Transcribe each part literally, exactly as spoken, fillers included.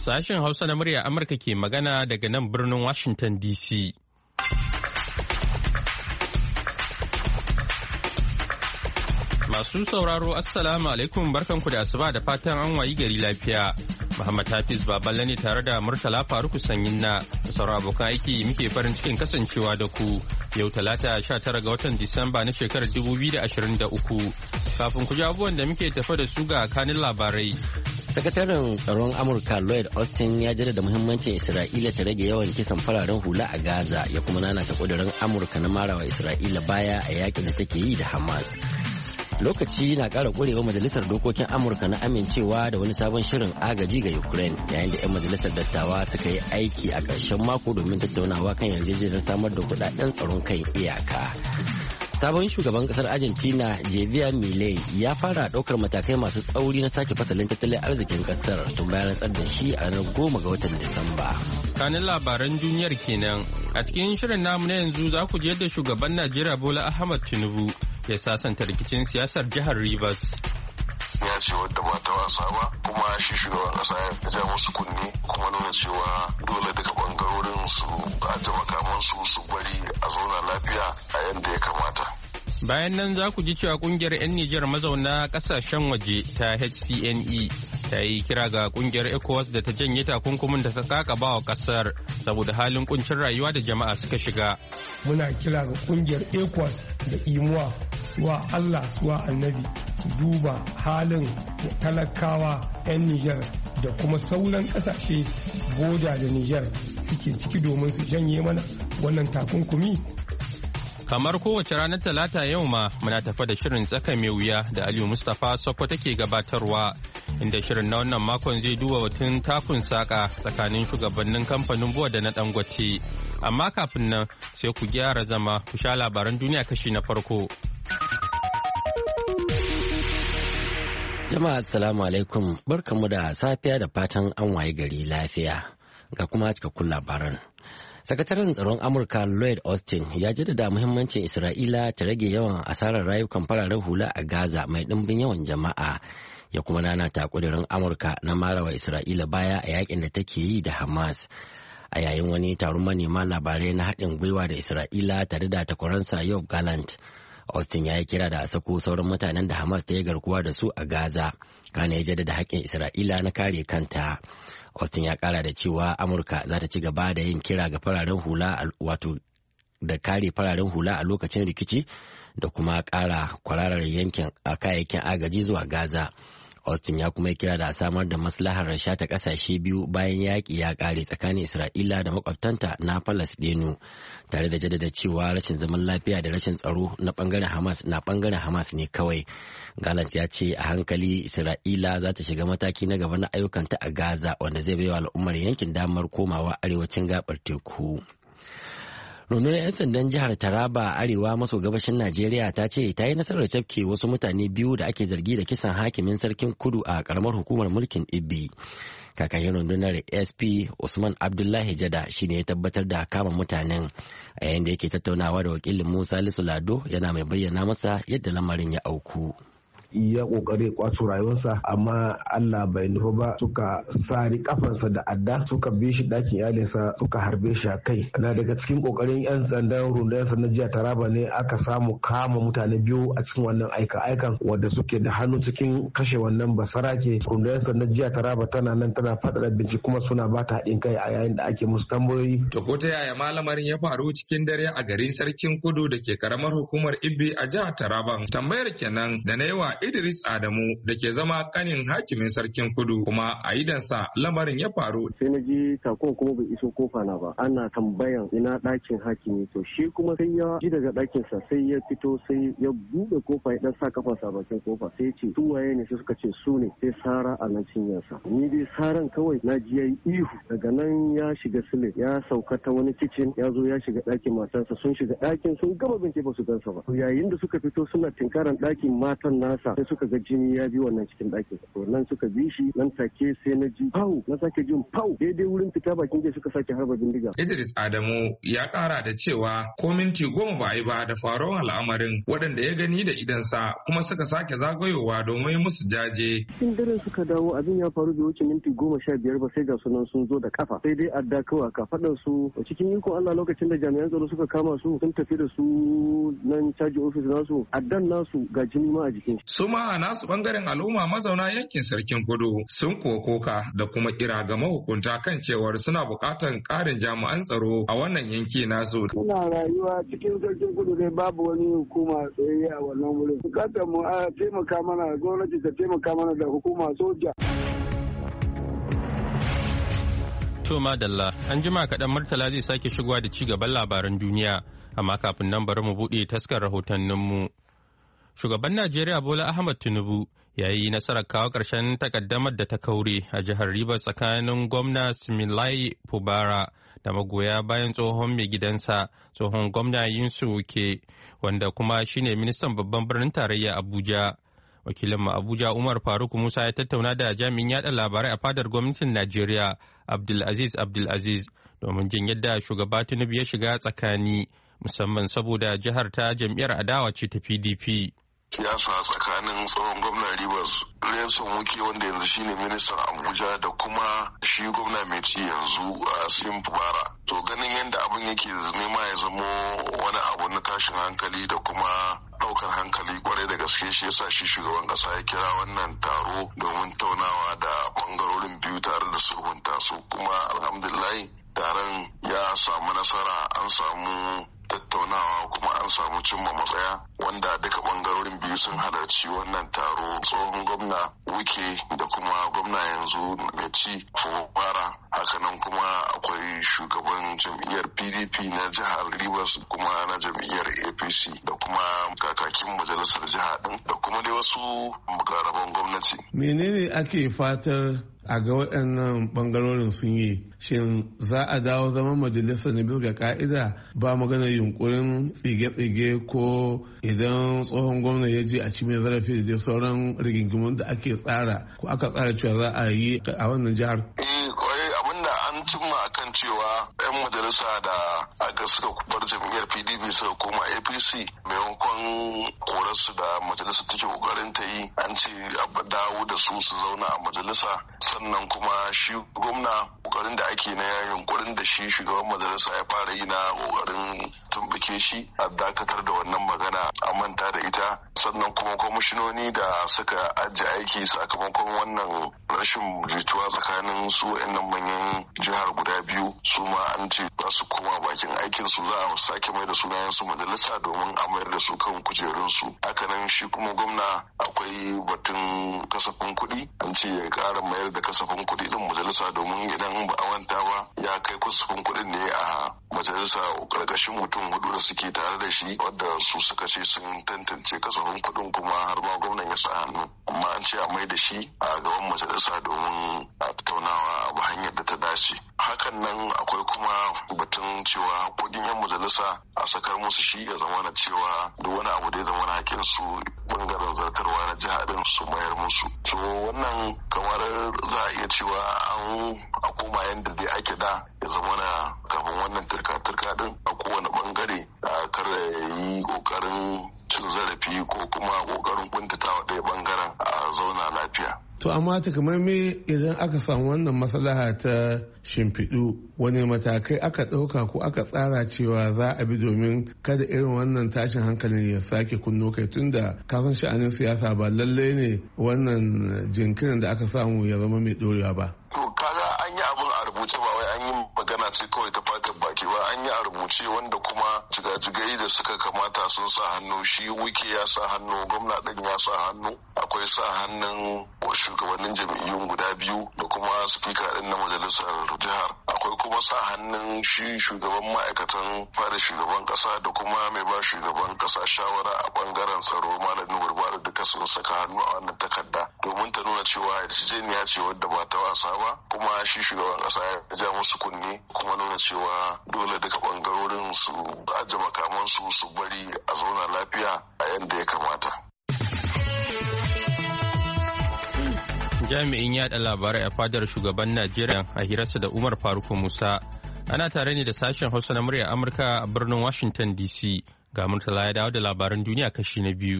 Sashen Hausa na murya Amurka ke magana daga nan birnin Washington D C. Masu sauraro Assalamu alaikum barkanku da asuba da fatan an wayi gari lafiya. Muhammad Hafiz Baballe ne tare da Murtala Faruku Sanyin na sauran abokan aiki muke farin cikin kasancewa da ku yau talata sha tara ga watan Disamba na shekarar dubu biyu da ashirin da uku. Kafin ku ji abubuwan da muke tafa da su ga kanin labarai. Sakataren tsaron Amurka Lloyd Austin ya jaddada muhimmancin Isra'ila ta rage yawan kisan fararen hula a Gaza ya kuma nanata kudirin Amurka na marawa Isra'ila baya a yakin da take yi da Hamas. Lokaci na ƙara ƙurewa majalisar dokokin Amurka na amincewa da wani sabon shirin agaji ga Ukraine yayin da 'yan majalisar dattawa suka yi aiki a ƙarshen mako domin tattaunawa kan yarjejeniyar samar da kudaden tsaron kan iyaka. Sabon shugaban kasar Argentina Javier Milei ya fara daukar matakai masu tsauri na sake fasalin tattalin arzikin kasar tun bayan rantsar da shi a ranar goma ga watan Disamba. Kanin labaran duniyar kenan a cikin shirin namu na yanzu za ku ji yadda shugaban Najeriya Bola Ahmed Tinubu ya sasanta rikicin siyasar jihar Rivers. Ya ce wadda ba ta wasa ba kuma shi shugaban kasa ya ja musu kunne kuma nuna cewa dole duka bangarorin su aje makamansu su bari a zauna lafiya a yadda ya kamata. Bayan nan za ku ji cewa kungiyar 'yan Nijar mazauna kasashen waje ta H C N E ta yi kira ga kungiyar ECOWAS da ta janye takunkumin da ta kakaba wa kasar saboda halin kuncin rayuwa da jama'a suka shiga. Muna kira ga kungiyar ECOWAS da imuwa wa Allah wa annabi su duba halin talakawa 'yan Nijar da kuma sauran kasashe boda da Nijar suke ciki domin su janye mana wannan takunkumi. Kamar kowace ranar Talata yau ma muna tafa da shirin tsaka mai wuya da Aliyu Mustapha Sokko take gabatarwa inda shirin na wannan makon zai duba batun takun saka tsakanin shugabannin kamfanin buwa da na Dangote. Amma kafin nan sai ku gyara zama ku sha labaran duniya kashi na farko. Jama'a assalamu alaikum barkamu da safiya da fatan an waye gari lafiya ga kuma cikakkun labaran. Sakataren tsaron Amurka Lloyd Austin ya jaddada muhimmancin Isra'ila ta rage yawan asarar rayukan fararen hula a Gaza mai ɗimbin yawan jama'a ya kuma nanata kudirin Amurka na marawa Isra'ila baya a yakin da take yi da Hamas. A yayin wani taron manema labarai na haɗin gwiwa da Isra'ila tare da takwaransa Yoav Gallant, Austin ya yi kira da a sako sauran mutanen da Hamas ta yi garkuwa da su a Gaza, kana ya jaddada haƙƙin Isra'ila na kare kanta. Austin ya kara da cewa Amurka za ta ci gaba da yin kira ga fararen hula wato da kare fararen hula a lokacin rikici da kuma kara kwararar yankin a kayayyakin agaji zuwa Gaza. Austin ya kuma kira da samar da maslahar shata kasashe biyu bayan yaƙi ya kare tsakanin Isra'ila da makwabtanta na Falasɗinu tare da jaddada cewa rashin zaman lafiya da rashin tsaro na bangaren Hamas na bangaren Hamas ne kawai. Gallant ya ce a hankali Isra'ila za ta shiga mataki na gaba na ayyukanta a Gaza wanda zai baiwa al'ummar yankin damar komawa arewacin gabar teku. Rundunar 'yan sandan jihar Taraba arewa maso gabashin Najeriya ta ce ta yi nasarar cafke wasu mutane biyu da ake zargi da kisan hakimin sarkin kudu a karamar hukumar mulkin Ibbi. Kakakin rundunar S P Usman Abdullahi Jada shi ne ya tabbatar da kama mutanen a yayin da yake tattaunawa da wakilin Musa Lisu Lado yana mai bayyana masa yadda lamarin ya auku. ya kokari kwato rayuwarsa amma Allah bai nufa ba suka sari kafansa da adda suka bi shi dakin iyalinsa suka harbe shi a kai. Na daga cikin kokarin yan sandan rundunar na jiya Taraba ne aka samu kama mutane biyu a cikin wannan aika aikan wanda suke da hannu cikin kashe wannan basarake. Rundunar na jiya Taraba tana nan tana faɗaɗa bincike kuma suna ba ta haɗin kai a yayin da ake musu tambayoyi. To ko ta yaya malamarin ya faru cikin dare a garin Sarkin Kudu da ke karamar hukumar Ibbi a jihar Taraban? Tambayar kenan da na yi wa Idris Adamu da ke zama kanin hakimin Sarkin Kudu kuma a idansa lamarin ya faru. Sai na ji takon kuma bai iso kofa na ba. Ana tambayan ina ɗakin hakimi to shi kuma sai ya ji daga ɗakinsa sai ya fito sai ya buɗe kofa ya ɗan sa kafansa bakin kofa sai ce su waye ne sai suka ce su ne sai Sara a nan cinyarsa. Ni dai Saran kawai na ji yayi ihu daga nan ya shiga sile ya sauka ta wani kicin ya zo ya shiga ɗakin matarsa sun shiga ɗakin sun gama bincike ba su gansa ba. Yayin da suka fito suna tinkaran ɗakin matan nasa sai suka ga jini ya bi wannan cikin ɗakin to nan suka bi shi nan take sai na ji pau na sake jin pau daidai wurin fita bakin gate suka sake harba bindiga. Idris Adamu ya kara da cewa ko minti goma ba a yi ba da faruwar al'amarin waɗanda ya gani da idansa kuma suka sake zagayowa domin musu jaje. Cikin daren suka dawo abin ya faru da wuce minti goma sha biyar ba sai ga sunan sun zo da kafa sai dai adda kawai ka faɗa su cikin iko Allah lokacin da jami'an tsaro suka kama su sun tafi da su nan caji ofis nasu addan nasu ga jini ma a jikin. Su ma a nasu bangaren al'umma mazauna yankin Sarkin Kudu sun kokoka da kuma kira ga mahukunta kan cewar suna buƙatar ƙarin jami'an tsaro a wannan yanki nasu. Muna rayuwa cikin Sarkin Kudu ne babu wani hukuma tsayayye a wannan wurin. Bukatar mu a taimaka mana gwamnati ta taimaka mana da hukuma soja. To madalla, an jima kaɗan Murtala zai sake shigowa da ci gaban labaran duniya, amma kafin nan bari mu buɗe taskar rahotanninmu. Shugaban Najeriya Bola Ahmed Tinubu ya yi nasarar kawo ƙarshen takaddamar da ta kaure a jihar Rivers tsakanin gwamna Similai Fubara da magoya bayan tsohon mai gidansa tsohon gwamna Yinsu Wuke, wanda kuma shine ministan babban birnin tarayya Abuja. Wakilinmu Abuja Umar Faruk Musa ya tattauna da jami'in yada labarai a fadar gwamnatin Najeriya Abdulaziz Abdulaziz domin jin yadda shugaba Tinubu ya shiga tsakani musamman saboda jihar ta jam'iyyar adawa ce ta P D P. Siyasa tsakanin tsohon gwamnan Rivers Renson Wuke wanda yanzu shine ministan Abuja da kuma shi gwamna mai ci yanzu a Sim Fubara. To ganin yadda abin yake nema ya zamo wani abu na tashin hankali da kuma daukar hankali kwarai da gaske shi yasa shi shugaban kasa ya kira wannan taro domin taunawa da bangarorin biyu tare da sulhunta su kuma alhamdulillah taron ya samu nasara an samu tattaunawa kuma an samu cimma matsaya wanda duka bangarorin biyu sun halarci wannan taro tsohon gwamna Wuke da kuma gwamna yanzu mai ci Fubara hakanan kuma akwai shugaban jam'iyyar P D P na jihar Rivers kuma na jam'iyyar A P C da kuma kakakin majalisar jiha din da kuma dai wasu mukarraban gwamnati. Menene ake fatar a ga waɗannan ɓangarorin sun yi? Shin za a dawo zaman majalisar na bisa ga ka'ida ba magana yunkurin tsige-tsige ko idan tsohon gwamna ya je a ci mai zarafi da dai sauran rigingimun da ake tsara ko aka tsara cewa za a yi a wannan jihar? cimma akan cewa 'yan majalisa da aka suka bar jam'iyyar P D P suka koma A P C maimakon korarsu da majalisa take kokarin ta yi an ce a dawo da su su zauna a majalisa sannan kuma shi gwamna kokarin da ake na yunkurin da shi shugaban majalisa ya fara yi na kokarin tumbuke shi a dakatar da wannan magana a manta da ita sannan kuma kwamishinoni da suka ajiye aiki sakamakon wannan rashin jituwa tsakanin su wa'annan manyan jihar guda biyu su ma an ce za su koma bakin aikin su za a sake mai da sunayen su majalisa domin a mayar da su kan kujerun su hakanan shi kuma gwamna akwai batun kasafin kuɗi an ce ya ƙara mayar da kasafin kuɗi din majalisa domin idan ba a manta ba ya kai kasafin kuɗin ne a majalisa ƙarƙashin mutum hudu da suke tare da shi wadda su suka ce sun tantance kasafin kuɗin kuma har ma gwamnan ya sa hannu amma an ce a mai da shi a gaban majalisa domin a tattaunawa a hanyar da ta dace hakan nan akwai kuma batun cewa haƙoƙin yan majalisa a sakar musu shi ya zama na cewa duk wani abu da ya zama na hakin su bangaren zartarwa na jiha din su mayar musu to wannan kamar za a iya cewa an a koma yadda dai ake da ya zama na kafin wannan turka-turka din a kowane bangare a kar yi kokarin cin zarafi ko kuma kokarin kuntatawa ɗaya bangaren a zauna lafiya. To amma takamaimai idan aka samu wannan maslaha ta shimfiɗu wani matakai aka ɗauka ko aka tsara cewa za a bi domin kada irin wannan tashin hankalin ya sake kunno kai tunda kasan sha'anin siyasa ba lallai ne wannan jinkirin da aka samu ya zama mai ɗorewa ba. To kaga an yi abin a rubuce ba wai an yi magana ce kawai ta fatar baki ba an yi a rubuce wanda kuma jigajigai da suka kamata sun sa hannu shi Wike ya sa hannu gwamna ɗin ya sa hannu akwai sa hannun shugabannin jam'iyyun guda biyu da kuma spika ɗin na majalisar jihar akwai kuma sa hannun shi shugaban ma'aikatan fada shugaban kasa da kuma mai ba shugaban kasa shawara a bangaren tsaro malamin gurbaru duka sun saka hannu a wannan takarda domin ta nuna cewa yarjejeniya ce wadda ba ta wasa ba kuma shi shugaban kasa ya ja musu kunne kuma nuna cewa dole duka bangarorin su ajiye makamansu su bari a zauna lafiya a yadda ya kamata. jami'in yada labarai a fadar shugaban Najeriya a hirarsa da Umar Faruk Musa. Ana tare ne da sashen Hausa na murya Amurka a birnin Washington D C. Ga Murtala ya dawo da labaran duniya kashi na biyu.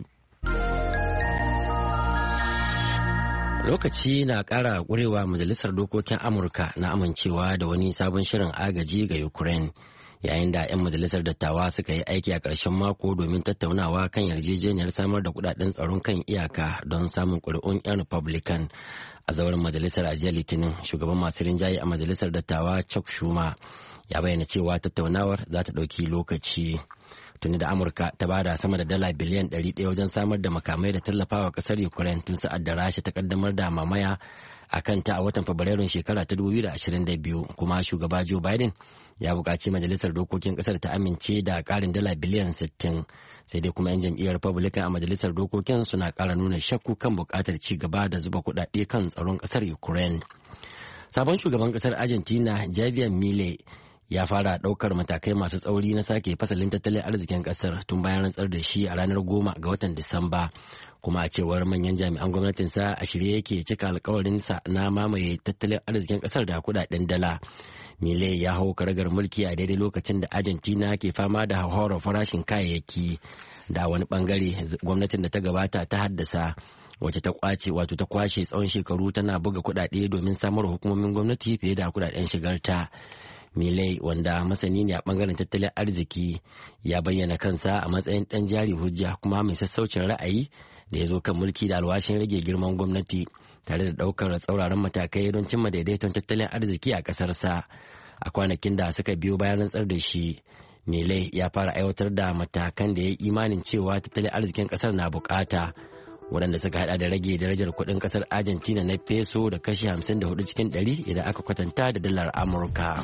Lokaci na ƙara ƙurewa Majalisar Dokokin Amurka na amincewa da wani sabon shirin agaji ga Ukraine, yayin da 'yan majalisar dattawa suka yi aiki a ƙarshen mako domin tattaunawa kan yarjejeniyar samar da kudaden tsaron kan iyaka don samun ƙuri'un 'yan Republican. A zauren majalisar a jiya Litinin, shugaban masu rinjaye a majalisar dattawa Chuck Schumer ya bayyana cewa tattaunawar za ta ɗauki lokaci. Tuni da Amurka ta bada sama da dala biliyan ɗari ɗaya wajen samar da makamai da tallafawa ƙasar Ukraine tun sa'ad da Rasha ta kaddamar da mamaya a kanta a watan Fabrairun shekara ta dubu biyu da ashirin da biyu, kuma shugaba Joe Biden ya buƙaci majalisar dokokin ƙasar ta amince da ƙarin dala biliyan sittin. Sai dai kuma 'yan jam'iyyar Republican a majalisar dokokin suna ƙara nuna shakku kan buƙatar ci gaba da zuba kuɗaɗe kan tsaron ƙasar Ukraine. Sabon shugaban ƙasar Argentina Javier Milei ya fara ɗaukar matakai masu tsauri na sake fasalin tattalin arzikin ƙasar tun bayan rantsar da shi a ranar goma ga watan Disamba, kuma a cewar manyan jami'an gwamnatinsa a shirye yake cika alkawarinsa na mamaye tattalin arzikin ƙasar da kudaden dala. Milei ya hau karagar mulki a daidai lokacin da Argentina ke fama da hauhawar farashin kayayyaki da wani bangare gwamnatin da ta gabata ta haddasa, wacce ta kwace wato ta kwashe tsawon shekaru tana buga kudade domin samar hukumomin gwamnati fiye da kudaden shigarta. Milei, wanda masani ne a bangaren tattalin arziki, ya bayyana kansa a matsayin ɗan jari hujja kuma mai sassaucin ra'ayi da ya zo kan mulki da alwashin rage girman gwamnati tare da ɗaukar tsauraran matakai don cimma daidaiton tattalin arziki a ƙasarsa. A kwanakin da suka biyo bayan rantsar da shi, Milei ya fara aiwatar da matakan da ya yi imanin cewa tattalin arzikin ƙasar na bukata, waɗanda suka hada da rage darajar kuɗin ƙasar Argentina na peso da kashi hamsin da hudu cikin ɗari idan aka kwatanta da dalar Amurka.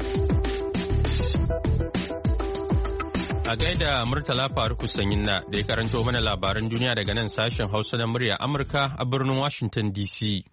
A gaida Murtala Faruku Sanyinna da ya karanto mana labaran duniya daga nan sashen Hausa na murya Amurka a birnin Washington D C.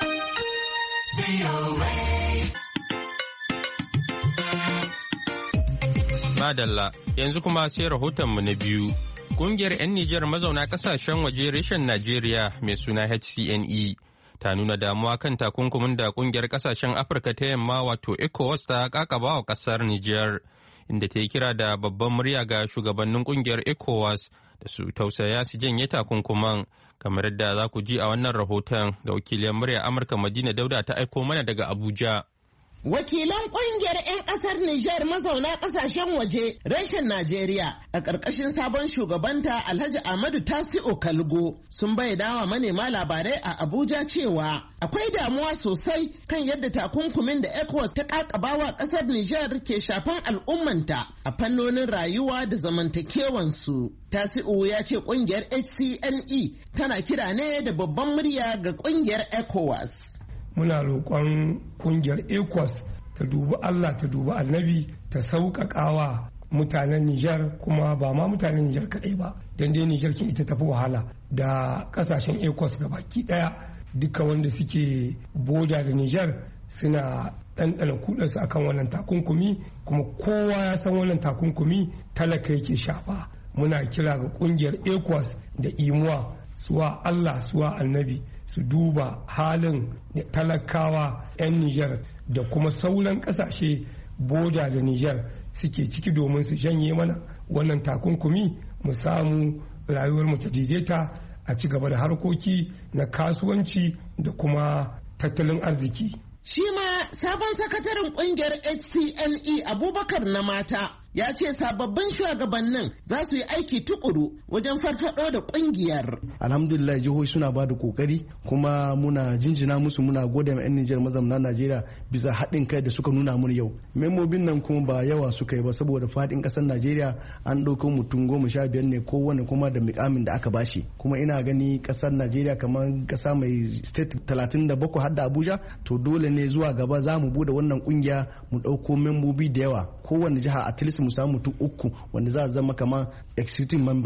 Madalla, yanzu kuma sai rahotonmu na biyu. Kungiyar 'yan Nijar mazauna kasashen waje reshen Najeriya mai suna H C N E ta nuna damuwa kan takunkumin da kungiyar kasashen Afirka ta yamma wato ECOWAS ta kakaba wa kasar Nijar, inda ta yi kira da babban murya ga shugabannin kungiyar ECOWAS da su tausaya su janye takunkuman, kamar yadda za ku ji a wannan rahoton da wakiliyar murya Amurka Madina Dauda ta aiko mana daga Abuja. Wakilan kungiyar 'yan kasar Nijar mazauna kasashen waje reshen Najeriya a ƙarƙashin sabon shugabanta Alhaji Ahmadu Tasi'u Kalgo sun bayyana wa manema labarai a Abuja cewa akwai damuwa sosai kan yadda takunkumin da ECOWAS ta ƙaƙabawa ƙasar Nijar ke shafan al'ummanta a fannonin rayuwa da zamantakewansu. Tasi'u ya ce kungiyar H C N E tana kira ne da babban murya ga kungiyar ECOWAS. Muna roƙon ƙungiyar ECOWAS ta dubi Allah ta dubi annabi ta sauƙaƙawa mutanen Nijar, kuma ba ma mutanen Nijar kaɗai ba, don dai Nijar kin ita tafi wahala da ƙasashen ECOWAS gabaki ɗaya. Duka wanda suke boda da Nijar suna ɗanɗana kuɗarsu akan wannan takunkumi, kuma kowa ya san wannan takunkumi talaka yake shafa. Muna kira ga ƙungiyar ECOWAS da imuwa suwa Allah suwa annabi su duba halin talakawa 'yan Nijar da kuma sauran kasashe boda da Nijar suke ciki domin su janye mana wannan takunkumi, mu samu rayuwar mu ta daidaita, a ci gaba da harkoki na kasuwanci da kuma tattalin arziki. Shi ma sabon sakataren kungiyar H C N E Abubakar na mata ya ce sababbin shugabannin za su yi aiki tukuru wajen farfado da kungiyar. Alhamdulillah jihohi suna ba da kokari, kuma muna jinjina musu, muna gode ma 'yan Nijar mazamna Najeriya bisa haɗin kai da suka nuna mun yau. Membobin nan kuma ba yawa suka yi ba, saboda faɗin ƙasar Najeriya an ɗauko mutum goma sha biyar ne kowane kuma da mukamin da aka bashi. Kuma ina gani ƙasar Najeriya kamar ƙasa mai state talatin da bakwai har da Abuja, to dole ne zuwa gaba za mu bude wannan kungiya mu ɗauko membobi da yawa, kowane jiha at least mu samu mutum uku wanda za a zama kamar executive member.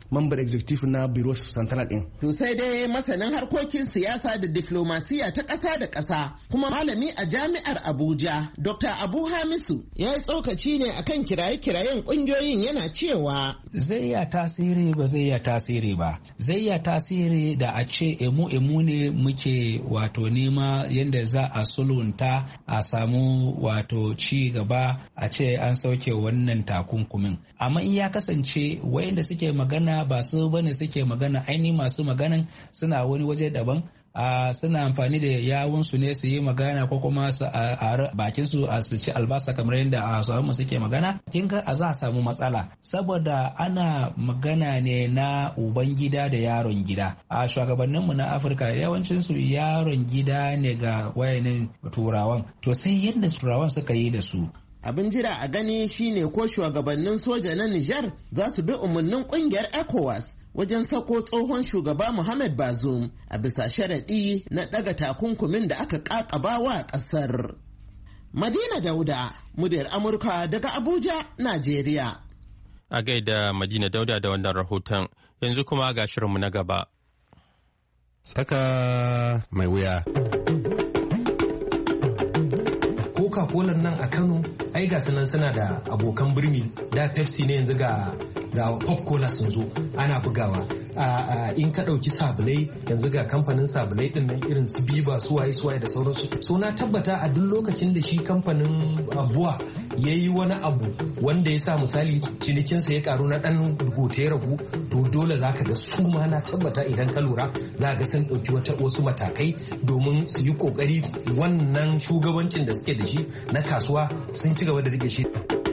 member executive na Bureau Central din. To sai dai masanin harkokin siyasa da diflomasiya ta ƙasa da ƙasa kuma malami a jami'ar Abuja Doctor Abu Hamisu ya yi tsokaci ne akan kiraye-kirayen ƙungiyoyin yana cewa zai ya tasiri ba zai ya tasiri ba zai ya tasiri da a ce emu emu ne muke wato nema yadda za a sulunta a samu wato ci gaba a ce an sauke wannan takunkumin amma in ya kasance wayanda suke magana ba su bane suke magana ainihin masu maganan suna wani waje daban Uh, suna amfani da yawunsu ne su yi magana ko kuma su a bakin su a su ci albasa kamar yadda a sauranmu suke magana kin ga a za a samu matsala saboda ana magana ne na uban gida da yaron gida a shugabanninmu na Afirka yawancin su yaron gida ne ga wayannan turawan to sai yadda turawan suka yi da su. Abin jira a gani shine ko shugabannin soja na Nijar za su bi umarnin kungiyar ECOWAS wajen sako tsohon shugaba Muhammad Bazoum a bisa sharaɗi na ɗaga takunkumin da aka ƙaƙaba wa ƙasar. Madina Dauda, muryar Amurka daga Abuja, Najeriya. A gaida Madina Dauda da wannan rahoton, yanzu kuma ga shirinmu na gaba. Tsaka mai wuya. Coca-Cola nan a Kano ai ga sanan suna da abokan birni da Pepsi ne yanzu ga ga Pop-Cola sun zo ana bugawa a in ka dauki sabulai yanzu ga kamfanin sabulai din nan irin su Biba su waye su waye da sauransu so na tabbata a duk lokacin da shi kamfanin Abuwa yayi wani abu wanda ya sa misali cinikinsa ya karu na dan gote ragu to dole zaka ga su ma na tabbata idan ka lura za ga sun dauki wata wasu matakai domin su yi kokari wannan shugabancin da suke da shi na kasuwa sun ci gaba da rike shi.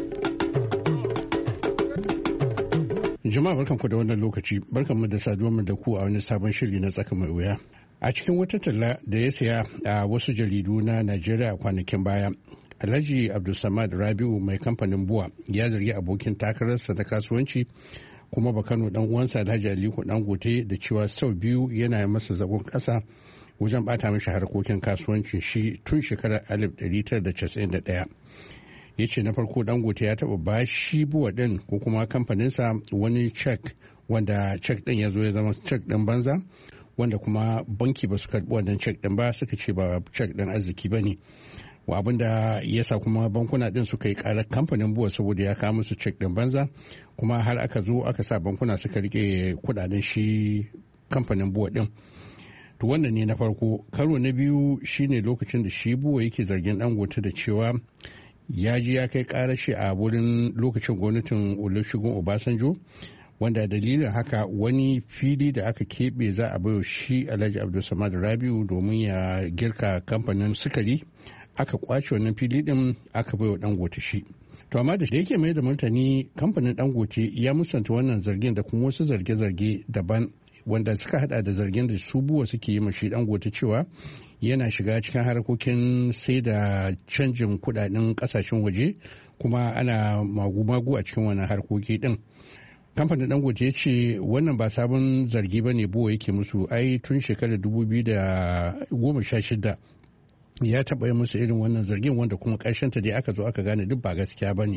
Jama'a barkanku da wannan lokaci, barkanmu da saduwarmu da ku a wani sabon shiri na tsaka mai wuya. A cikin wata talla da ya saya a wasu jaridu na Najeriya a kwanakin baya, Alhaji Abdulsamad Rabi'u mai kamfanin Buwa ya zargi abokin takararsa na kasuwanci kuma Bakano dan uwansa Alhaji Aliko Dangote da cewa sau biyu yana masa zagon kasa wajen bata mishi harkokin kasuwancin shi tun shekarar alif ɗari tara da casa'in da ɗaya. Ya ce na farko Dangote ya taɓa ba shi Buwa ɗin ko kuma kamfaninsa wani cek wanda cek ɗin ya zo ya zama cek ɗin banza wanda kuma banki ba su karɓi wannan cek ɗin ba suka ce ba cek ɗin arziki ba ne. Wa abin da ya sa kuma bankuna ɗin suka yi ƙarar kamfanin Buwa saboda ya kawo musu cek ɗin banza kuma har aka zo aka sa bankuna suka rike kuɗaɗen shi kamfanin Buwa ɗin. To wannan ne na farko. Karo na biyu shine lokacin da shi Buwa yake zargin Dangote da cewa ya ji ya kai karar shi a wurin lokacin gwamnatin Olusegun Obasanjo wanda dalilin haka wani fili da aka keɓe za a bayo shi Alhaji Abdulsamad Rabiu domin ya girka kamfanin sukari aka kwace wannan fili din aka bayo Dangote shi. To amma da yake mai da martani kamfanin Dangote ya musanta wannan zargin da kuma wasu zarge-zarge daban wanda suka hada da zargin da su Buwa suke yi mashi Dangote cewa yana shiga cikin harkokin sai da canjin kudaden kasashen waje kuma ana magu-magu a cikin wannan harkoki din. Kamfanin Dangote ya ce wannan ba sabon zargi ba ne Buwa yake musu ai tun shekarar dubu biyu da goma sha shida ya taɓa yi musu irin wannan zargin wanda kuma ƙarshenta dai aka zo aka gane duk ba gaskiya ba ne.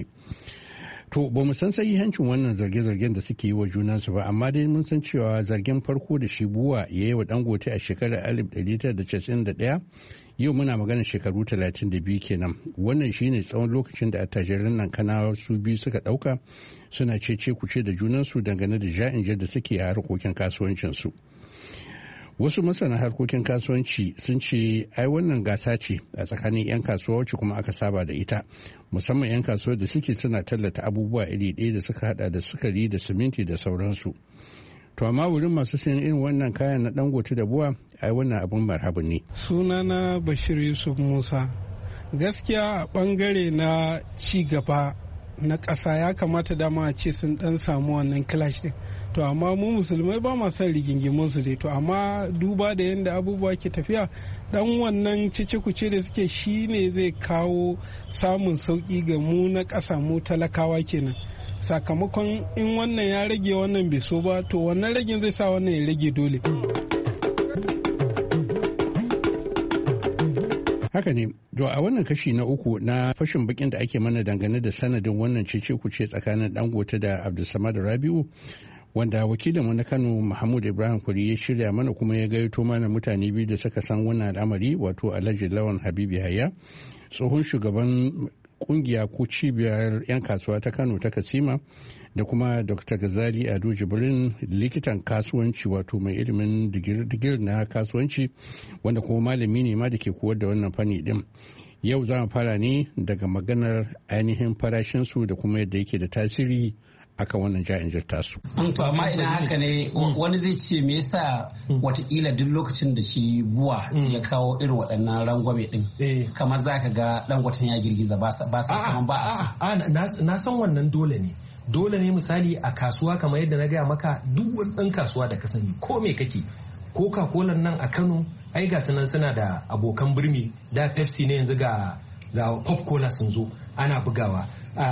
To ba mu san sahihancin wannan zarge-zargen da suke yi wa junansu ba amma dai mun san cewa zargen farko da shi Buwa ya yi wa Dangote a shekarar alif ɗari tara da casa'in da ɗaya yau muna magana shekaru talatin da biyu kenan wannan shine tsawon lokacin da attajiran nan kana su biyu suka ɗauka suna cece kuce da junansu dangane da ja'in da suke a harkokin kasuwancinsu. Wasu masana harkokin kasuwanci sun ce ai wannan gasa ce a tsakanin 'yan kasuwa wacce kuma aka saba da ita musamman 'yan kasuwa da suke suna tallata abubuwa iri ɗaya da suka hada da sukari da siminti da sauransu. To amma wurin masu sayan irin wannan kayan na Dangote da Buwa ai wannan abun marhabu ne. Sunana Bashir Yusuf Musa. Gaskiya a bangare na ci gaba na ƙasa ya kamata dama a ce sun dan samu wannan clash din. To amma mu musulmai ba ma son rigingimun su dai to amma duba da yadda abubuwa ke tafiya dan wannan cece kuce da suke shine zai kawo samun sauki ga mu na ƙasa mu talakawa kenan sakamakon in wannan ya rage wannan bai so ba to wannan ragin zai sa wannan ya rage dole. Haka ne, to a wannan kashi na uku na fashin bakin da ake mana dangane da sanadin wannan cece kuce tsakanin Dangote da Abdulsamad Rabiu wanda wakilinmu na Kano Mahmud Ibrahim Kuri ya shirya mana kuma ya gayyato mana mutane biyu da suka san wannan al'amari, wato Alhaji Lawan Habibu Hayya, tsohon shugaban kungiya ko cibiyar 'yan kasuwa ta Kano ta Kasima, da kuma Doctor Gazali Ado Jibrin, likitan kasuwanci wato mai ilimin digir na kasuwanci wanda kuma malami ne ma da ke koyar da wannan fanni din. Yau za mu fara ne daga maganar ainihin farashinsu da kuma yadda yake da tasiri akan wannan ja'in tasu. To amma idan haka ne wani zai ce me yasa watakila duk lokacin da shi buwa ya kawo irin waɗannan rangwame din kamar za ka ga Dangoten ya girgiza ba sa kaman ba a na san wannan dole ne dole ne misali a kasuwa kamar yadda na gaya maka duk wani ɗan kasuwa da ka sani ko me kake Coca-Cola nan a Kano ai ga sanan suna da abokan birni, da Pepsi ne yanzu ga ga Pop-Cola sun zo ana bugawa.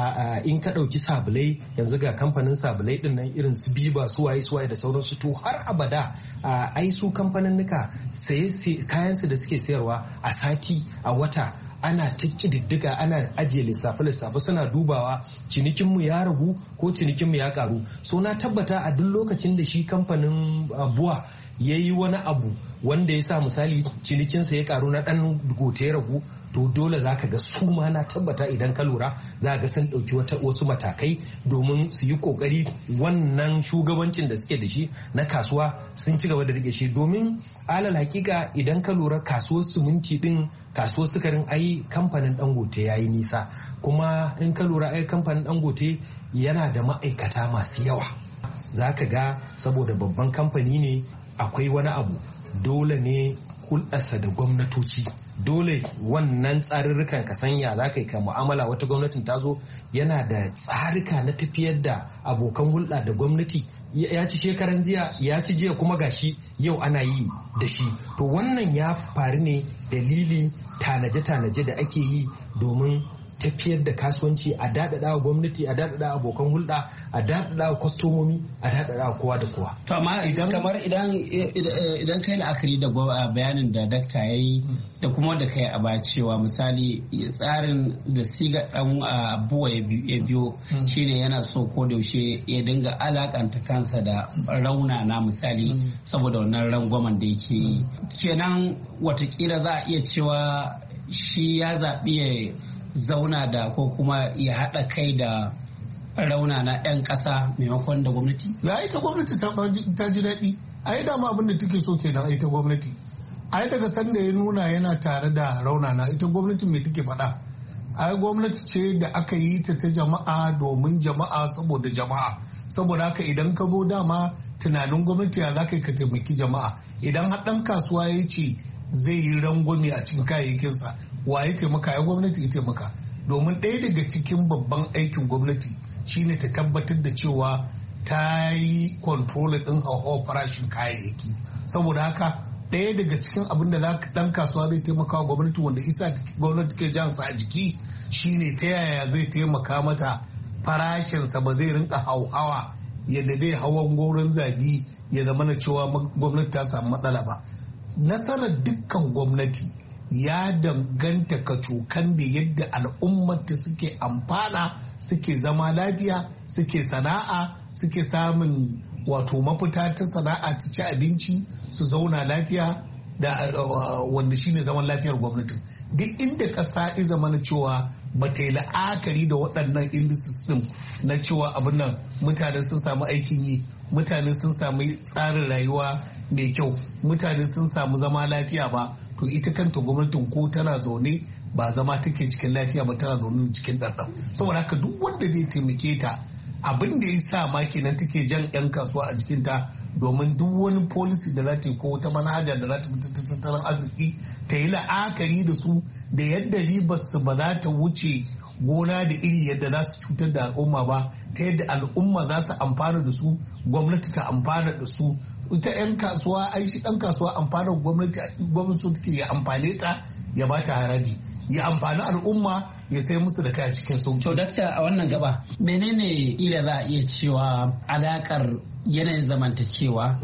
In ka ɗauki sabulai yanzu ga kamfanin sabulai ɗin nan irin su Biba su waye su waye da sauransu, to har abada ai su kamfanin nuka saye kayansu da suke sayarwa a sati a wata ana ta ƙididdiga ana ajiye lissafe-lissafe suna dubawa cinikinmu ya ragu ko cinikinmu ya karu. So na tabbata a duk lokacin da shi kamfanin buwa ya yi wani abu wanda ya sa misali cinikinsa ya karu na ɗan gote ya ragu, to dole za ka ga su ma na tabbata idan ka lura za ga sun ɗauki wasu matakai domin su yi ƙoƙari wannan shugabancin da suke da shi na kasuwa sun ci gaba da rike shi. Domin alal hakika idan ka lura kasuwar siminti din, kasuwar sukarin ai kamfanin Dangote ya yi nisa, kuma in ka lura ai kamfanin Dangote yana da ma'aikata masu yawa. Za ka ga saboda babban kamfani ne akwai wani abu dole ne hulɗarsa da gwamnatoci, dole wannan tsarurrukan ka sanya za ka yi ka mu'amala wata gwamnatin ta zo yana da tsarika na tafiyar da abokan hulɗa da gwamnati. Ya ci shekaran jiya ya ci jiya kuma gashi yau ana yi da shi. To wannan ya faru ne dalili tanaje-tanaje da ake yi domin tafiyar da kasuwanci, a daɗaɗa wa gwamnati, a daɗaɗa abokan hulɗa, a daɗaɗa wa kwastomomi, a daɗaɗa kowa da kowa. To amma kamar idan idan kai la'akari da bayanin da dakta ya yi da kuma da kai a baya cewa misali tsarin da siga ɗan abuwa ya biyo shine yana so ko da yaushe ya dinga alakanta kansa da raunana misali saboda wannan rangwamen da yake yi. Kenan watakila za a iya cewa shi ya zaɓi ya zauna da ko kuma ya haɗa kai da rauna na 'yan ƙasa maimakon da gwamnati? Ya ita gwamnati ta ji daɗi. A yi dama abin da take so kenan ita gwamnati. A yi daga sanda ya nuna yana tare da raunana ita gwamnati mai take faɗa. A yi gwamnati ce da aka yi ta ta jama'a domin jama'a saboda jama'a. Saboda haka idan ka zo dama tunanin gwamnati ya za ka yi ka taimaki jama'a. Idan har ɗan kasuwa ya ce zai yi rangwame a cikin kayayyakinsa, wa ya taimaka? Ya gwamnati ya taimaka. Domin ɗaya daga cikin babban aikin gwamnati shine ta tabbatar da cewa ta yi kontrol ɗin hauhawar farashin kayayyaki. Saboda haka ɗaya daga cikin abin da ɗan kasuwa zai taimaka wa gwamnati, wanda isa gwamnati ke jansa a jiki, shine ta yaya zai taimaka mata farashinsa ba zai rinka hauhawa yadda zai hawan goron zabi ya zama na cewa gwamnati ta samu matsala ba. Nasarar dukkan gwamnati ya danganta kacokan da yadda al'ummata suke amfana, suke zama lafiya, suke sana'a, suke samun wato mafita ta sana'a, ta ci abinci, su zauna lafiya, da wanda shine zaman lafiyar gwamnatin. Duk inda ƙasa ya zama na cewa ba ta yi la'akari da waɗannan indices ɗin na cewa abin nan mutane sun samu aikin yi, mutane sun samu tsarin rayuwa mai kyau, mutane sun samu zama lafiya ba, to ita kanta gwamnatin ko tana zaune ba zama take cikin lafiya ba, tana zaune cikin ɗarɗar. Saboda haka duk wanda zai taimake ta, abin da ya sa ma kenan take jan 'yan kasuwa a jikinta, domin duk wani policy da za ta yi ko wata manhaja da za ta fitar tattalin arziki ta yi la'akari da su da yadda ribar su ba za ta wuce gona da iri yadda za su cutar da al'umma ba, ta yadda al'umma za su amfana da su, gwamnati ta amfana da su. Ita 'yan kasuwa ai shi ɗan kasuwa amfana gwamnati, gwamnati so take ya amfane ta, ya ba ta haraji, ya amfani al'umma, ya sai musu da kai a cikin sauki. To dakta, a wannan gaba menene ila za a iya cewa alakar yanayin zamantakewa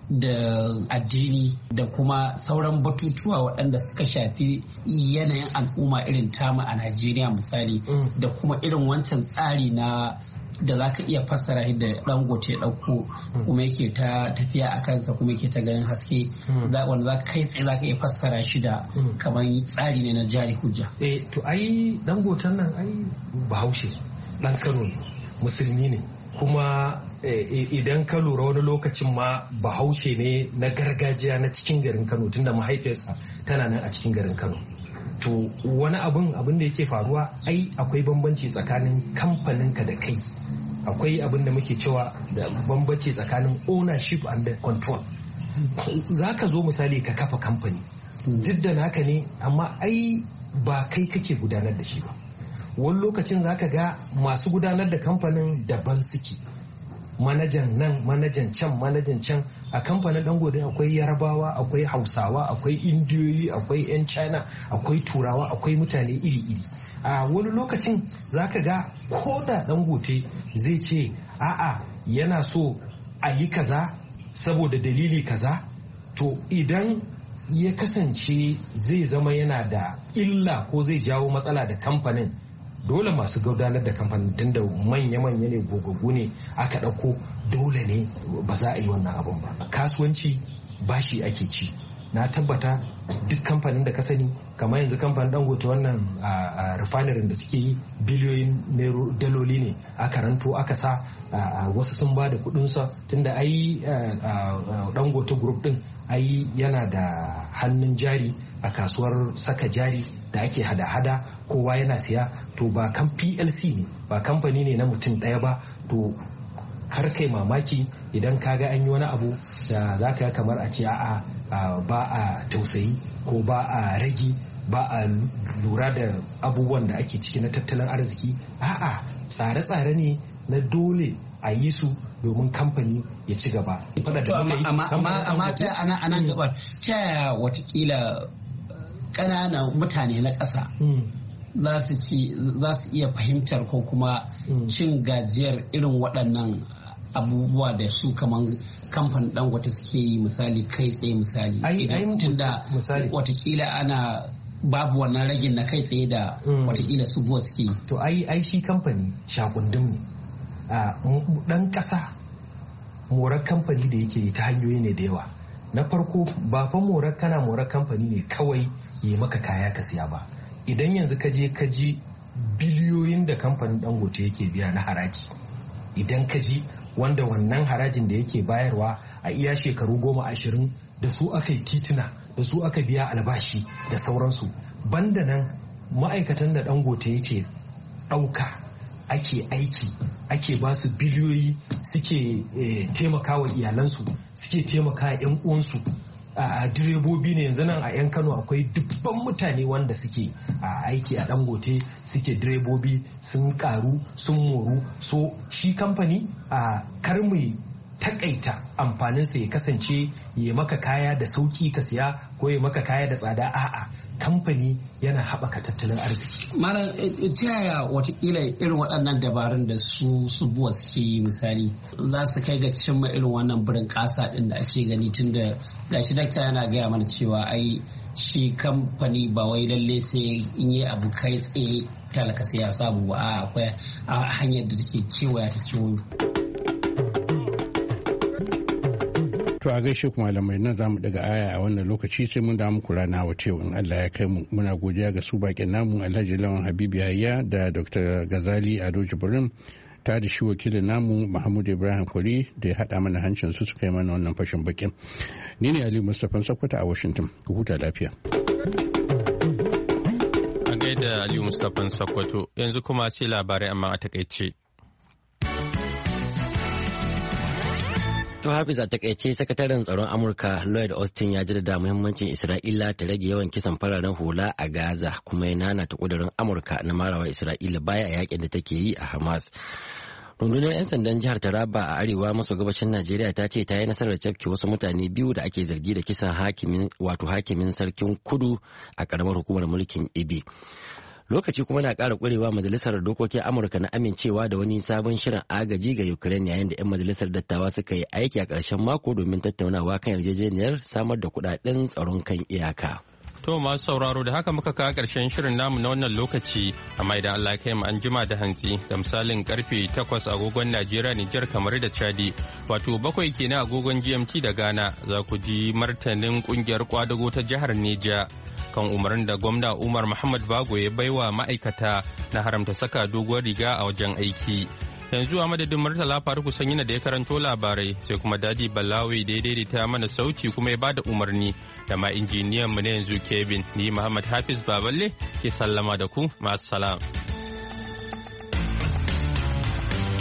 da addini da kuma sauran batutuwa waɗanda suka shafi yanayin al'umma irin tamu a Najeriya misali, da kuma irin wancan tsari na da za ka iya fassara shi da Dangote ya ɗauko kuma yake ta tafiya a kansa kuma yake ta ganin haske wanda za ka kai tsaye za ka iya fassara shi da kamar tsari ne na jari hujja. Eh to ai Dangoten nan ai Bahaushe ɗan Kano ne musulmi ne kuma idan ka lura wani lokacin ma Bahaushe ne na gargajiya na cikin garin Kano tunda mahaifiyarsa tana nan a cikin garin Kano. To wani abin abin da yake faruwa ai akwai bambanci tsakanin kamfaninka da kai, akwai abin da muke cewa da bambanci tsakanin ownership and control. Za ka zo misali ka kafa kamfani duk da naka ne amma ai ba kai kake gudanar da shi ba. Wani lokacin za ka ga masu gudanar da kamfanin daban suke, manajan nan manajan can manajan can. A kamfanin Dangote akwai Yarabawa, akwai Hausawa, akwai Indiyoyi, akwai 'yan China, akwai Turawa, akwai mutane iri-iri. A wani lokacin za ka ga ko da Dangote zai ce a'a yana so a yi kaza saboda dalili kaza, to idan ya kasance zai zama yana da illa ko zai jawo matsala da kamfanin, dole masu gudanar da kamfanin tun da manya-manya ne gogaggu ne aka ɗauko, dole ne ba za a yi wannan abun ba. Kasuwanci bashi ake ci. Na tabbata duk kamfanin da ka sani kamar yanzu kamfanin Dangote wannan a refinery da suke yi biliyoyin daloli ne aka ranto aka sa, wasu sun ba da kudinsa tunda ai Dangote group din ai yana da hannun jari a kasuwar saka jari da ake hada-hada, kowa yana siya. To ba kan P L C ne, ba kamfani ne na mutum ɗaya ba. To kar kai mamaki idan ka ga an yi wani abu da za ka kamar a ce a'a ba a tausayi ko ba a rage, ba a lura da abubuwan da ake ciki na tattalin arziki. A'a, tsare-tsare ne na dole a yi su domin kamfani ya ci gaba. Amma ta anan gabar ta yaya watakila ƙananan mutane na ƙasa za su ci za su iya fahimtar ko kuma cin gajiyar irin waɗannan abubuwa da su kaman kamfanin Dangote suke yi misali kai tsaye misali idan tunda watakila ana babu wannan ragin na kai tsaye da watakila su buwa suke yi. To ai ai shi kamfani shakundum ne. Dan ƙasa morar kamfani da yake yi ta hanyoyi ne da yawa. Na farko ba fa morar kana morar kamfani ne kawai yi maka kaya ka siya ba. Idan yanzu ka je ka ji biliyoyin da kamfanin Dangote yake biya na haraji, idan ka ji wanda wannan harajin da yake bayarwa a iya shekaru goma ashirin da su aka yi tituna, da su aka biya albashi da sauransu. Banda nan ma'aikatan da Dangote yake ɗauka ake aiki, ake ba su biliyoyi, suke taimakawa iyalansu, suke taimakawa 'yan uwansu. a direbobi ne yanzu nan a 'yan Kano akwai dubban mutane wanda suke a aiki a Dangote, suke direbobi sun karu sun moru. So shi kamfani a karmi takaita amfaninsa ya kasance ya maka kaya da sauki ka siya ko ya maka kaya da tsada. A'a, kamfani yana haɓaka tattalin arziki. Malam, ta yaya watakila irin waɗannan dabarun da su su buwa suke yi misali za su kai ga cimma irin wannan birin ƙasa ɗin da ake gani, tun da gashi dakta yana gaya mana cewa ai shi kamfani ba wai lalle sai in yi abu kai tsaye talaka sai ya samu ba, akwai hanyar da take kewaya ta kewayo. To a gaishe ku malamai, nan zamu daga aya a wannan lokaci sai mun da muku rana wa yau in Allah ya kai mu. Muna godiya ga su bakin namu Alhaji Lawan Habibu Yahya da Doctor Gazali Ado Jibrin, ta da shi wakilin namu Mahmud Ibrahim Kuri da ya haɗa mana hancin su suka yi mana wannan fashin bakin. Ni ne Ali Mustapha Sokoto a Washington. Ku huta lafiya. A gaida Ali Mustapha Sokoto, yanzu kuma sai labarai amma a takaice. To Hafiz, a takaice sakataren tsaron Amurka Lloyd Austin ya jaddada muhimmancin Isra'ila ta rage yawan kisan fararen hula a Gaza, kuma ya nanata kudurin Amurka na marawa Isra'ila baya a yakin da take yi a Hamas. Rundunar 'yan sandan jihar Taraba a arewa maso gabashin Najeriya ta ce ta yi nasarar cafke wasu mutane biyu da ake zargi da kisan hakimin wato hakimin sarkin kudu a karamar hukumar mulkin Ibi. Lokaci kuma na ƙara ƙwarewa majalisar dokokin Amurka na amincewa da wani sabon shirin agaji ga Ukraine, yayin da 'yan majalisar dattawa suka yi aiki a ƙarshen mako domin tattaunawa kan yarjejeniyar samar da kuɗaɗen tsaron kan iyaka. To masu sauraro da haka muka kawo ƙarshen shirin namu na wannan lokaci, amma idan Allah ya kai mu an jima da hantsi da misalin karfe takwas agogon Najeriya, Nijar, kamar da Chadi, wato bakwai kenan agogon G M T da Ghana, za ku ji martanin kungiyar kwadago ta jihar Neja kan umarnin da gwamna Umar Muhammad Bago ya baiwa ma'aikata na haramta saka doguwar riga a wajen aiki. Yanzu a madadin Murtala Faruku Sanyina da ya karanto labarai, sai kuma Dadi Balawi da ya daidaita mana sauti kuma ya bada umarni, da ma injiniyan mu na yanzu Kevin, ni Muhammad Hafiz Baballe ke sallama da ku, ma'assalam.